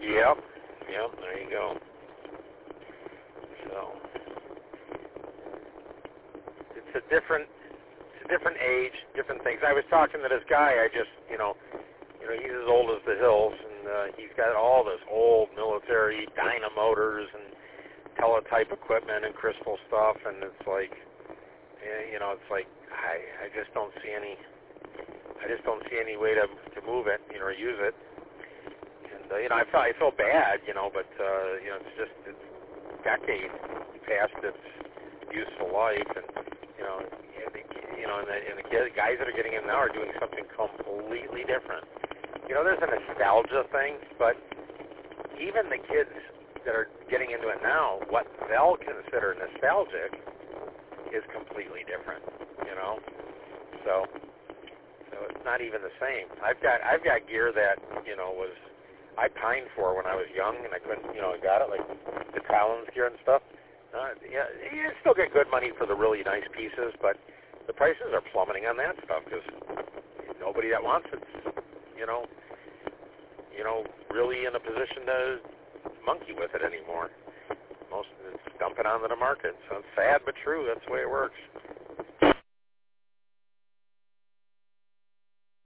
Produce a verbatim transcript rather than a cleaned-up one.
Yep. Yep. There you go. So it's a different, it's a different age, different things. I was talking to this guy. I just, you know, you know, he's as old as the hills, and uh, he's got all this old military dynamotors and teletype equipment and crystal stuff, and it's like, you know, it's like I, I just don't see any, I just don't see any way to to move it, you know, or use it. And uh, you know, I feel I feel bad, you know, but uh, you know, it's just it's decades past its useful life, and you know, and the, you know, and the, and the kids, guys that are getting in now are doing something completely different. You know, there's a nostalgia thing, but even the kids that are getting into it now, what they'll consider nostalgic is completely different, you know. So, so it's not even the same. I've got I've got gear that you know was I pined for when I was young, and I couldn't, you know, I got it like the Collins gear and stuff. Uh, yeah, you still get good money for the really nice pieces, but the prices are plummeting on that stuff because nobody that wants it's, you know, you know, really in a position to monkey with it anymore. Most of it's dumping onto the market. So it's sad but true. That's the way it works.